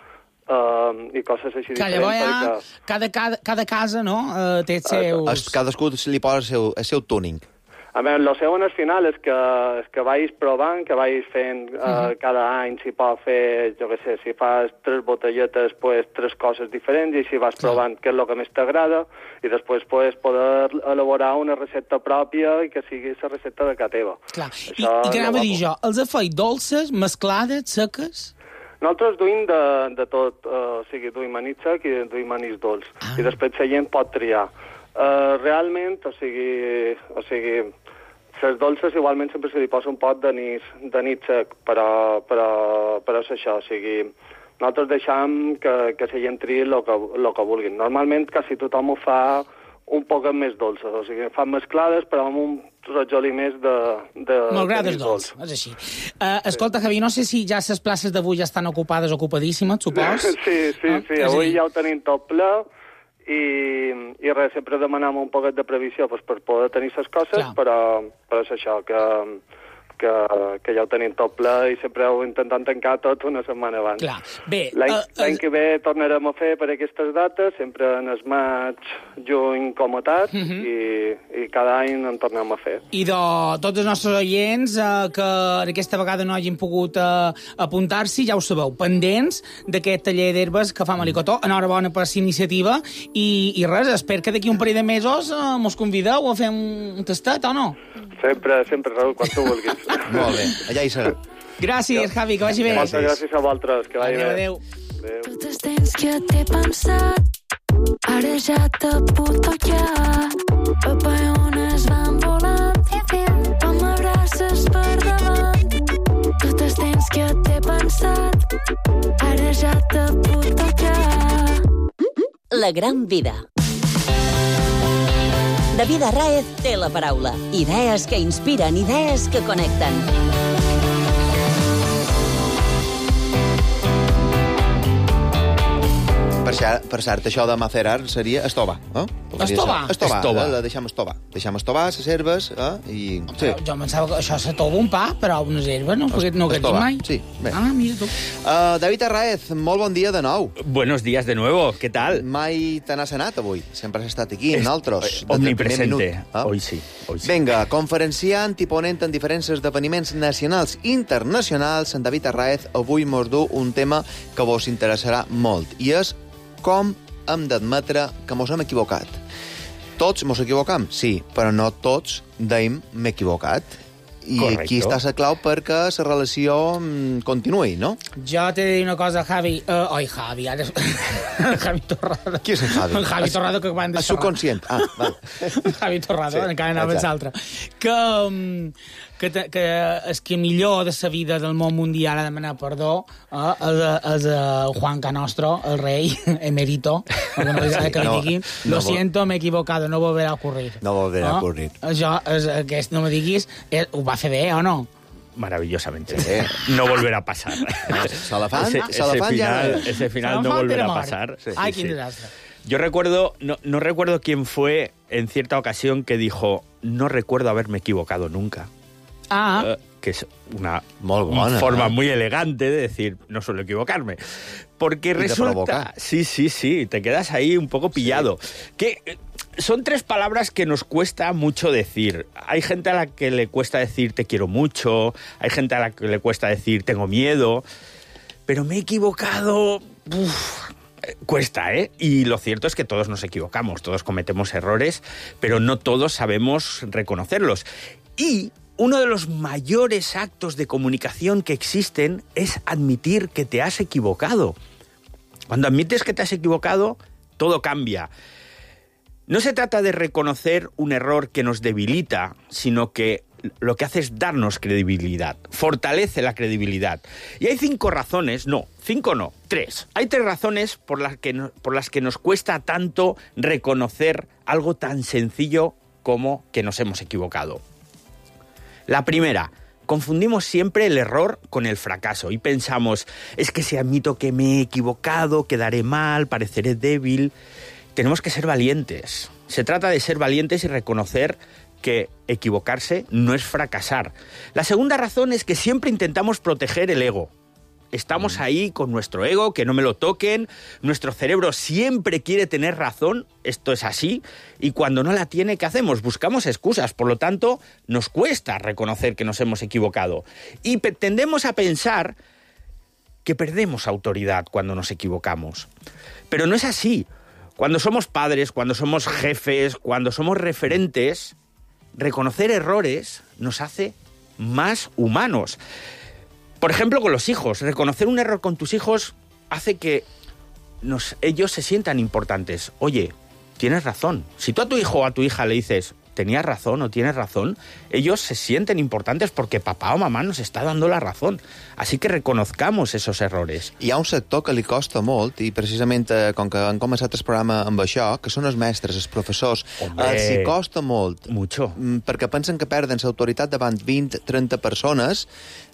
i coses així diferents. Cada casa, no?, té els seus... Cadascú li posa el seu tuning. A veure, el seu al final és que vagis provant, que vagis fent cada any, si pot fer, jo què sé, si fas 3 botelletes, pues 3 coses diferents, i si vas provant què és el que més t'agrada, i després pues, poder elaborar una recepta pròpia i que sigui la recepta de casa teva. Clar, i què anava a dir jo? Els afeis dolces, mesclades, seques? Nosaltres duim de tot, o sigui, duim anís sec i duim anís dolç, i després la gent pot triar. Realment, o sigui, les dolces igualment sempre se li posa un pot d'anís sec, però és això, o sigui, nosaltres deixem que la gent triï el que vulguin. Normalment quasi tothom ho fa un poc més dolces, o sigui, fan mesclades però amb un rajoli més de M'agrades dolç, és així. Escolta, Javi, no sé si ja les places d'avui ja estan ocupadíssimes, supos? Sí, avui ja ho tenim tot ple i res, sempre demanem un poquet de previsió per poder tenir les coses, però és això, que ja ho tenim tot ple i sempre ho intentem tancar tot una setmana abans. Clar. Bé, l'any que ve tornarem a fer per aquestes dates, sempre en el maig, juny com a tard, i cada any en tornem a fer. I de tots els nostres oients que aquesta vegada no hagin pogut apuntar-s'hi, ja ho sabeu, pendents d'aquest taller d'herbes que fa Melicotó. Enhorabona per la iniciativa i res, espero que d'aquí un parell de mesos mos convideu a fer un tastet, o no? Sempre, Raül, quan tu vulguis. Molt bé, allà hi serà. Gràcies, Javi, que vagi bé. Moltes gràcies a vosaltres, que vagi bé. Adéu. Tot el temps que t'he pensat, ara ja te puc tocar. Papallones van volant, com m'abraces per davant. Tot el temps que t'he pensat, ara ja te puc tocar. La gran vida. David Arráez té la paraula. Idees que inspiren, idees que connecten. Per cert, això de macerar seria estovar. Estovar? Estovar. Deixem estovar. Deixem estovar les herbes i... Sí. Jo pensava que això s'atova un pa, però unes herbes no quedim mai. Sí, bé. Mira tu. David Arráez, molt bon dia de nou. Buenos días de nuevo, ¿qué tal? Mai te n'has anat avui. Sempre has estat aquí, nosaltres. Omnipresente. Hoy sí. Vinga, conferenciant i ponent en diferents esdeveniments nacionals i internacionals, en David Arráez avui mos du un tema que vos interessarà molt, i és com hem d'admetre que mos hem equivocat. Tots mos equivocam, sí, però no tots deim m'he equivocat. I aquí està la clau perquè la relació continuï, no? Jo t'he de dir una cosa, Javi. Javi, ara... Javi Torrado. Qui és en Javi? En Javi Torrado, que van de xerrar. Subconscient. Val. Javi Torrado, encara anava amb l'altre. Que és que millor de la vida del món mundial a demanar perdó és Juan Canostro, el rei emérito, que no li diguin. Lo siento, me he equivocado, no volverá a ocurrir. No volverá a ocurrir. Això, no me diguis, ho va fer bé o no? Maravillosamente. No volverá a pasar. Ese final no volverá a pasar. Ay, qué desastre. Yo recuerdo, no recuerdo quién fue en cierta ocasión que dijo, no recuerdo haberme equivocado nunca. Que es una forma muy elegante de decir, no suelo equivocarme. Porque resulta... Sí, te quedas ahí un poco pillado. Que son 3 palabras que nos cuesta mucho decir. Hay gente a la que le cuesta decir te quiero mucho, hay gente a la que le cuesta decir tengo miedo, pero me he equivocado... Cuesta, ¿eh? Y lo cierto es que todos nos equivocamos, todos cometemos errores, pero no todos sabemos reconocerlos. Y uno de los mayores actos de comunicación que existen es admitir que te has equivocado. Cuando admites que te has equivocado, todo cambia. No se trata de reconocer un error que nos debilita, sino que lo que hace es darnos credibilidad, fortalece la credibilidad. Y hay 5 razones, 3. Hay 3 razones por las que nos cuesta tanto reconocer algo tan sencillo como que nos hemos equivocado. La primera, confundimos siempre el error con el fracaso y pensamos, es que si admito que me he equivocado, quedaré mal, pareceré débil. Tenemos que ser valientes. Se trata de ser valientes y reconocer que equivocarse no es fracasar. La segunda razón es que siempre intentamos proteger el ego. Estamos ahí con nuestro ego, que no me lo toquen, nuestro cerebro siempre quiere tener razón, esto es así, y cuando no la tiene, ¿qué hacemos? Buscamos excusas, por lo tanto, nos cuesta reconocer que nos hemos equivocado. Y tendemos a pensar que perdemos autoridad cuando nos equivocamos. Pero no es así. Cuando somos padres, cuando somos jefes, cuando somos referentes, reconocer errores nos hace más humanos. Por ejemplo, con los hijos. Reconocer un error con tus hijos hace que ellos se sientan importantes. Oye, tienes razón. Si tú a tu hijo o a tu hija le dices, tenías razón o tienes razón, ellos se sienten importantes porque papá o mamá nos está dando la razón. Así que reconozcamos esos errores. Hi ha un sector que li costa molt, i precisament, com que han començat el programa amb això, que són els mestres, els professors, els hi costa molt. Mucho. Perquè pensen que perden l'autoritat davant 20-30 persones.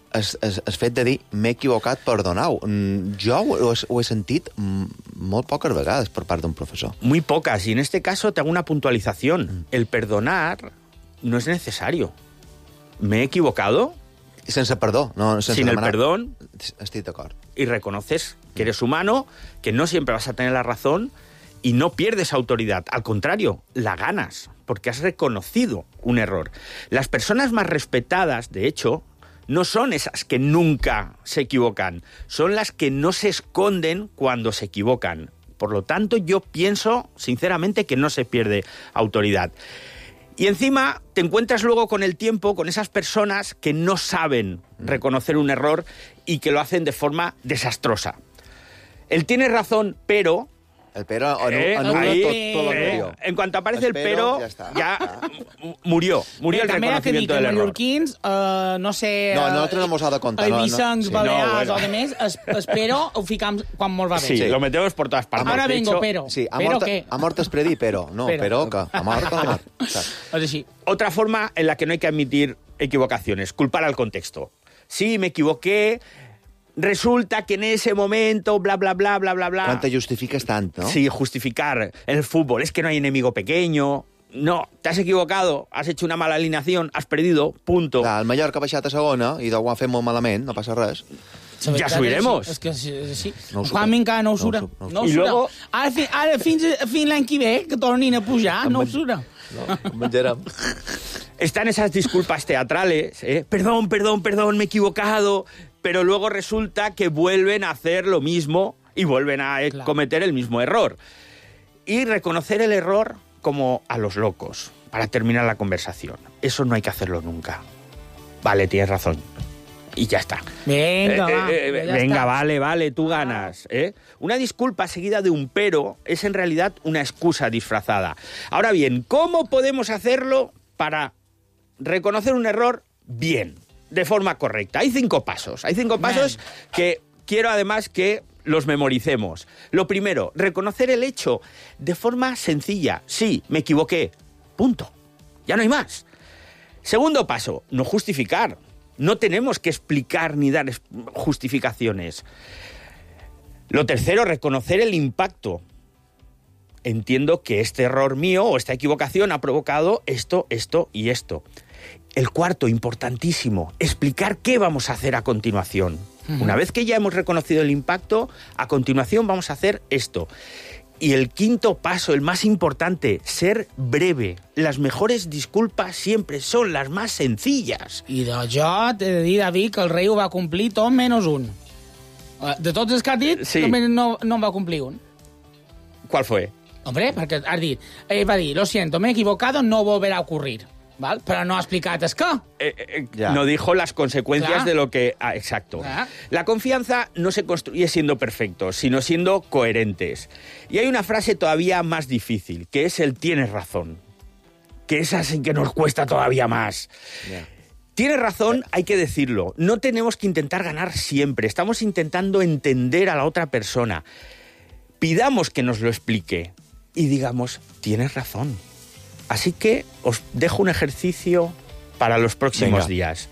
El fet de dir, m'he equivocat, perdoneu. Jo ho he sentit molt poques vegades per part d'un professor. Muy pocas, y en este caso te hago una puntualización. El perdonar no es necesario. ¿Me he equivocado? Sense perdó. Sin el perdón. Estic d'acord. Y reconoces que eres humano, que no siempre vas a tener la razón, y no pierdes autoridad. Al contrario, la ganas, porque has reconocido un error. Las personas más respetadas, de hecho, no son esas que nunca se equivocan, son las que no se esconden cuando se equivocan. Por lo tanto, yo pienso, sinceramente, que no se pierde autoridad. Y encima te encuentras luego con el tiempo con esas personas que no saben reconocer un error y que lo hacen de forma desastrosa. Él tiene razón, pero... El pero anula tot lo que en cuanto aparece el pero ya murió el reconocimiento del error. Mallorquins, no sé... No, nosaltres no mos ha de contar. Eivissencs, Balears o demés, espero ho ficam quan molt va bé. Sí, lo metemos por todas partes. Ahora vengo, pero. Sí, ¿qué? ha mort Espredi, pero. No, pero que ha mort o no ha mort. És així. Otra forma en la que no hay que admitir equivocaciones, culpar al contexto. Sí, me equivoqué... Resulta que en ese momento, bla, bla, bla, bla, bla, bla... Quan te justifiques tant, no? Sí, justificar. En el fútbol es que no hay enemigo pequeño. No, te has equivocado, has hecho una mala alineación, has perdido, punto. Clar, el Mallorca ha baixat a segona i ho ha fet molt malament, no passa res. Ja subiremos. És que sí. Juanmi encara no ho sura. No ho sura. Luego... Ara fins l'any que ve, que tornin a pujar, no ho sura. No, menjarem. Están esas disculpas teatrales, Perdón, me he equivocado... pero luego resulta que vuelven a hacer lo mismo y vuelven a cometer el mismo error. Y reconocer el error como a los locos, para terminar la conversación. Eso no hay que hacerlo nunca. Vale, tienes razón. Y ya está. Venga, venga, vale, tú ganas. Una disculpa seguida de un pero es en realidad una excusa disfrazada. Ahora bien, ¿cómo podemos hacerlo para reconocer un error bien, de forma correcta? Hay 5 pasos. Hay 5 pasos que quiero además que los memoricemos. Lo primero, reconocer el hecho de forma sencilla. Sí, me equivoqué. Punto. Ya no hay más. Segundo paso, no justificar. No tenemos que explicar ni dar justificaciones. Lo tercero, reconocer el impacto. Entiendo que este error mío o esta equivocación ha provocado esto, esto y esto. El cuarto, importantísimo, explicar qué vamos a hacer a continuación. Una vez que ya hemos reconocido el impacto, a continuación vamos a hacer esto. Y el quinto paso, el más importante, ser breve. Las mejores disculpas siempre son las más sencillas. I de jo t'he de dir, David, que el rei ho va complir tot menys un. De tots els que has dit, sí. Només no en va complir un. ¿Cuál fue? Hombre, perquè has dit, ell va dir, lo siento, me he equivocado, no volverá a ocurrir. ¿Vale? Pero no ha explicado es qué. No dijo las consecuencias de lo que... exacto. La confianza no se construye siendo perfectos, sino siendo coherentes. Y hay una frase todavía más difícil, que es el tienes razón. Que es así que nos cuesta todavía más. Tienes razón, hay que decirlo. No tenemos que intentar ganar siempre. Estamos intentando entender a la otra persona. Pidamos que nos lo explique y digamos, tienes razón. Así que os dejo un ejercicio para los próximos días.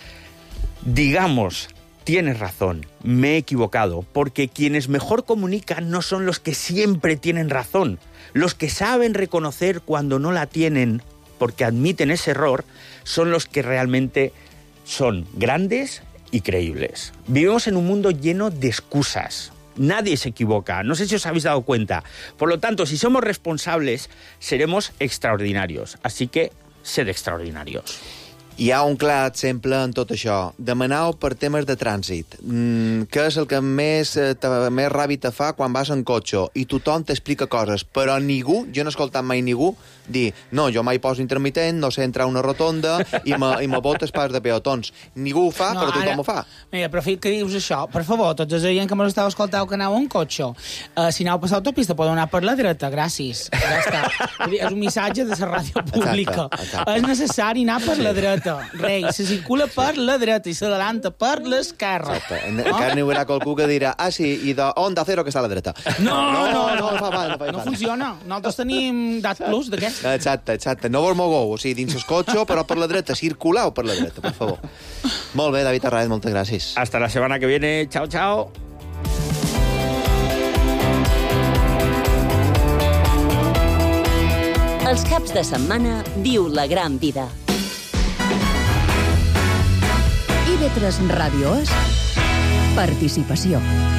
Digamos, tienes razón, me he equivocado, porque quienes mejor comunican no son los que siempre tienen razón. Los que saben reconocer cuando no la tienen, porque admiten ese error, son los que realmente son grandes y creíbles. Vivimos en un mundo lleno de excusas. Nadie se equivoca, no sé si os habéis dado cuenta. Por lo tanto, si somos responsables, seremos extraordinarios. Así que, sed extraordinarios. Hi ha un clar exemple en tot això. Demaneu per temes de trànsit. Què és el que més ràbia te fa quan vas en cotxe i tothom t'explica coses, però ningú, jo no he escoltat mai ningú, dir, no, jo mai poso intermitent, no sé entrar a una rotonda i me botes pas de peatons. Ningú ho fa, però tothom ho fa. Mira, però que dius això, per favor, tots els oients que me l'estàu escoltant que aneu en cotxe, si aneu a passar autopista podeu anar per la dreta, gràcies. Ja està. És un missatge de la ràdio pública. Exacte. És necessari anar per la dreta. Rei, se circula per la dreta i s'adelanta per l'esquerra. Exacte. Encara n'hi haurà qualcú que dirà, sí, i d'Onda Cero que està a la dreta. No funciona. Nosaltres tenim DAT+, d'aquest. Exacte. No vos mogueu, o sigui, dins el cotxe, però per la dreta, circuleu per la dreta, per favor. Molt bé, David Arraez, moltes gràcies. Hasta la semana que viene. Chao, chao. Els caps de setmana viu la gran vida. IB3 Ràdio és participació.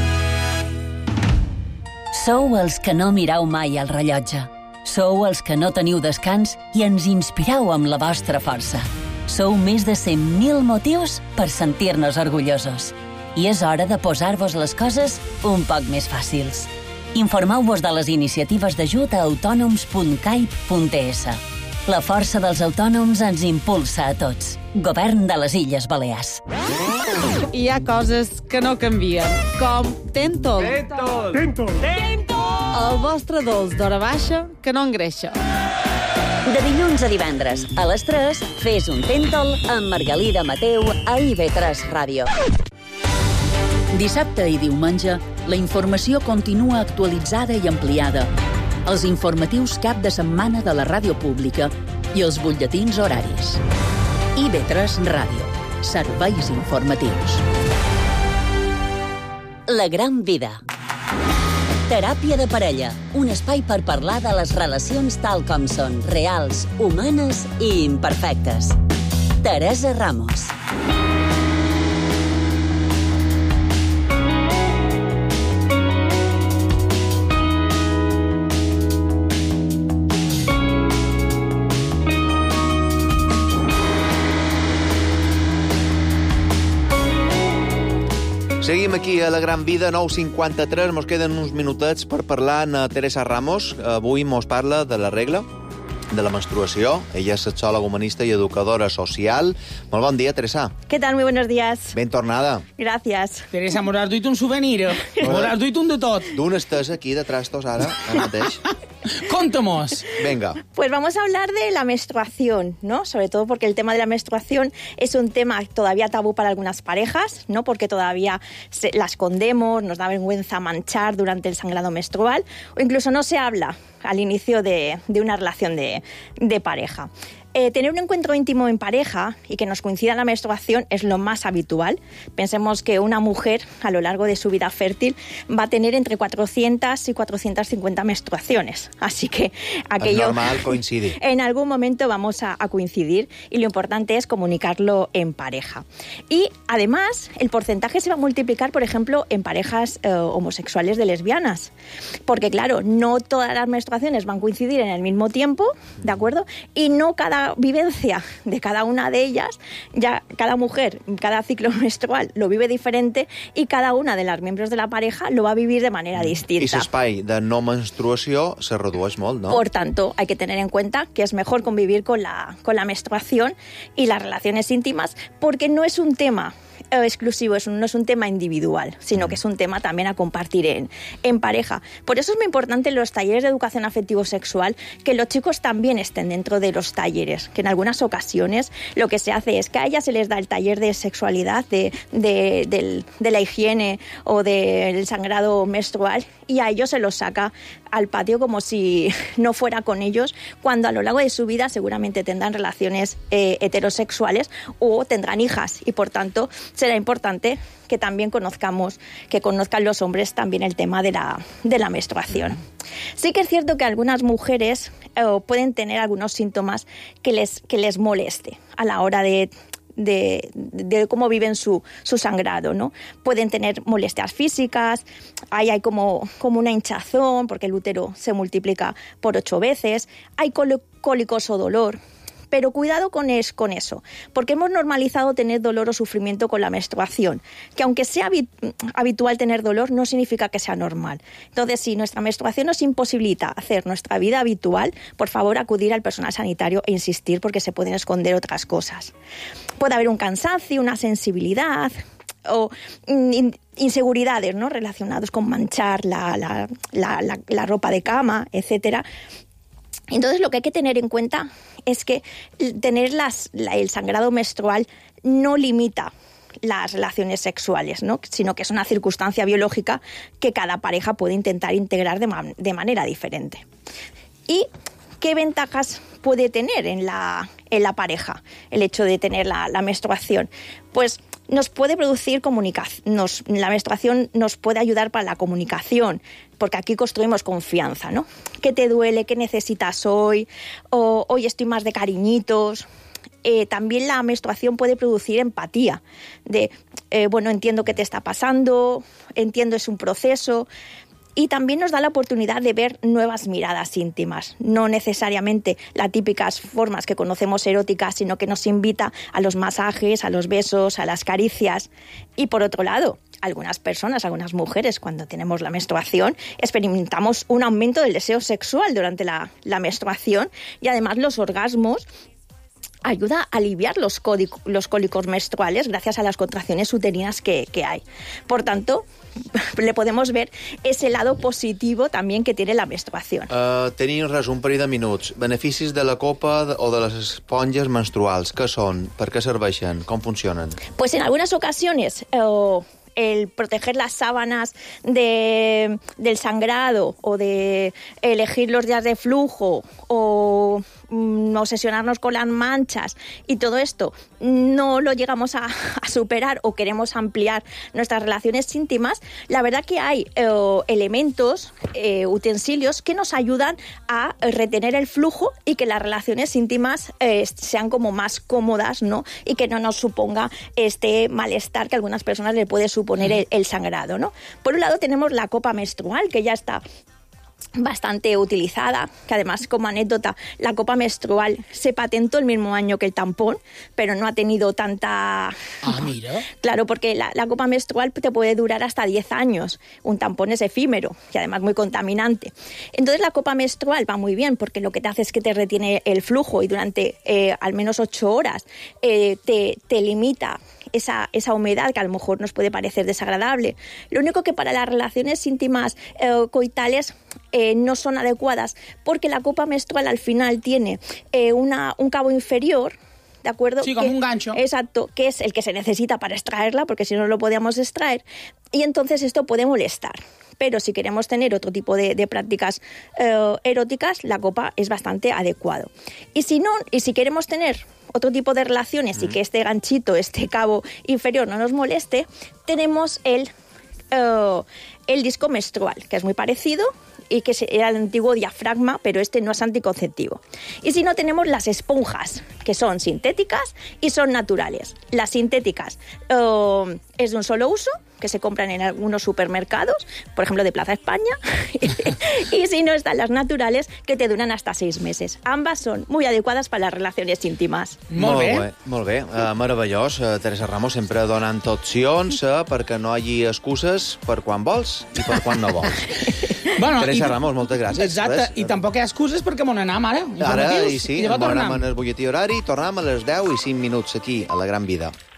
Sou els que no mireu mai el rellotge. Sou els que no teniu descans i ens inspireu amb la vostra força. Sou més de 100.000 motius per sentir-nos orgullosos. I és hora de posar-vos les coses un poc més fàcils. Informeu-vos de les iniciatives d'ajut a autònoms.caip.es. La força dels autònoms ens impulsa a tots. Govern de les Illes Balears. Hi ha coses que no canvien, com Tentol. El vostre dolç d'hora baixa que no engreixa. De dilluns a divendres, a les 3, fes un Tentol amb Margalida Mateu a IB3 Ràdio. Dissabte i diumenge, la informació continua actualitzada i ampliada. Els informatius cap de setmana de la ràdio pública i els butlletins horaris. IB3 Ràdio. Serveis informatius. La gran vida. Teràpia de parella. Un espai per parlar de les relacions tal com són, reals, humanes i imperfectes. Teresa Ramos. Seguim aquí a La Gran Vida, 9:53. Mos queden uns minutets per parlar amb Teresa Ramos. Avui mos parla de la regla. de la menstruació. Ella és sexòloga, humanista i educadora social. Molt bon dia, Teresa. ¿Qué tal? Muy buenos días. Ben tornada. Gracias. Teresa, m'hauràs duit un souvenir. M'hauràs duit un de tot. D'un estès aquí de trastos ara, mateix. Contamos. Venga. Pues vamos a hablar de la menstruación, ¿no? Sobre todo porque el tema de la menstruación es un tema todavía tabú para algunas parejas, ¿no? Porque todavía la escondemos, nos da vergüenza manchar durante el sangrado menstrual, o incluso no se habla al inicio de una relación de pareja. Tener un encuentro íntimo en pareja y que nos coincida la menstruación es lo más habitual. Pensemos que una mujer a lo largo de su vida fértil va a tener entre 400 y 450 menstruaciones. Así que aquello... Es normal, coincide. En algún momento vamos a coincidir y lo importante es comunicarlo en pareja. Y además el porcentaje se va a multiplicar, por ejemplo, en parejas homosexuales de lesbianas. Porque claro, no todas las menstruaciones van a coincidir en el mismo tiempo, ¿de acuerdo? Y no cada vivencia de cada una de ellas, ya cada mujer, cada ciclo menstrual lo vive diferente y cada una de las miembros de la pareja lo va a vivir de manera distinta. I l'espai de no menstruació se redueix molt, ¿no? Por tanto, hay que tener en cuenta que es mejor convivir con la menstruación y las relaciones íntimas, porque no es un tema exclusivo, no es un tema individual, sino que es un tema también a compartir en pareja. Por eso es muy importante en los talleres de educación afectivo-sexual que los chicos también estén dentro de los talleres, que en algunas ocasiones lo que se hace es que a ellas se les da el taller de sexualidad, de la higiene o del sangrado menstrual, y a ellos se los saca al patio como si no fuera con ellos, cuando a lo largo de su vida seguramente tendrán relaciones heterosexuales o tendrán hijas, y por tanto será importante que también conozcan los hombres también el tema de la menstruación. Sí que es cierto que algunas mujeres pueden tener algunos síntomas que les moleste a la hora de cómo viven su sangrado, ¿no? Pueden tener molestias físicas, hay como una hinchazón porque el útero se multiplica por 8 veces, hay cólicos o dolor. Pero cuidado con eso, porque hemos normalizado tener dolor o sufrimiento con la menstruación, que aunque sea habitual tener dolor, no significa que sea normal. Entonces, si nuestra menstruación nos imposibilita hacer nuestra vida habitual, por favor, acudir al personal sanitario e insistir, porque se pueden esconder otras cosas. Puede haber un cansancio, una sensibilidad o inseguridades, ¿no?, relacionados con manchar la ropa de cama, etcétera. Entonces, lo que hay que tener en cuenta es que tener el sangrado menstrual no limita las relaciones sexuales, ¿no?, sino que es una circunstancia biológica que cada pareja puede intentar integrar de manera diferente. ¿Y qué ventajas puede tener en la pareja el hecho de tener la menstruación? Pues nos puede producir comunicación, la menstruación nos puede ayudar para la comunicación, porque aquí construimos confianza, ¿no? ¿Qué te duele? ¿Qué necesitas hoy? O, hoy estoy más de cariñitos. También la menstruación puede producir empatía, entiendo qué te está pasando, entiendo, es un proceso. Y también nos da la oportunidad de ver nuevas miradas íntimas, no necesariamente las típicas formas que conocemos eróticas, sino que nos invita a los masajes, a los besos, a las caricias. Y por otro lado, algunas personas, algunas mujeres, cuando tenemos la menstruación, experimentamos un aumento del deseo sexual durante la menstruación, y además los orgasmos ayuda a aliviar los cólicos menstruales gracias a las contracciones uterinas que hay. Por tanto, le podemos ver ese lado positivo también que tiene la menstruación. Tenim res, un parell de minuts. Beneficis de la copa o de les esponges menstruals. Què són? Per què serveixen? Com funcionen? Pues en algunas ocasiones el proteger las sábanas del sangrado, o de elegir los días de flujo, o obsesionarnos con las manchas, y todo esto no lo llegamos a superar o queremos ampliar nuestras relaciones íntimas, la verdad que hay elementos, utensilios que nos ayudan a retener el flujo y que las relaciones íntimas sean como más cómodas, ¿no?, y que no nos suponga este malestar que a algunas personas le puede suponer el sangrado, ¿no? Por un lado tenemos la copa menstrual, que ya está bastante utilizada, que además, como anécdota, la copa menstrual se patentó el mismo año que el tampón, pero no ha tenido tanta... Ah, mira. Claro, porque la copa menstrual te puede durar hasta 10 años. Un tampón es efímero y además muy contaminante. Entonces la copa menstrual va muy bien porque lo que te hace es que te retiene el flujo y durante al menos 8 horas te limita esa humedad que a lo mejor nos puede parecer desagradable. Lo único que para las relaciones íntimas coitales no son adecuadas porque la copa menstrual al final tiene un cabo inferior, ¿de acuerdo? Sí, como un gancho. Exacto, que es el que se necesita para extraerla, porque si no lo podíamos extraer, y entonces esto puede molestar. Pero si queremos tener otro tipo de prácticas eróticas, la copa es bastante adecuado. Y si queremos tener otro tipo de relaciones y que este ganchito, este cabo inferior no nos moleste, tenemos el disco menstrual, que es muy parecido y que era el antiguo diafragma, pero este no es anticonceptivo. Y si no, tenemos las esponjas, que son sintéticas y son naturales. Las sintéticas es de un solo uso, que se compran en algunos supermercados, por ejemplo de Plaza España, y si no, están las naturales, que te duran hasta 6 meses. Ambas son muy adecuadas para las relaciones íntimas. Molt bé. Meravellós. Teresa Ramos sempre donant opcions perquè no hi hagi excuses per quan vols i per quan no vols. Bueno, Teresa Ramos, moltes gràcies. Exacte, i tampoc hi ha excuses perquè m'on anem ara. Ara, i sí, i llavors anem tornem. en el butlletí horari, tornem a les 10 i 5 minuts aquí, a La Gran Vida.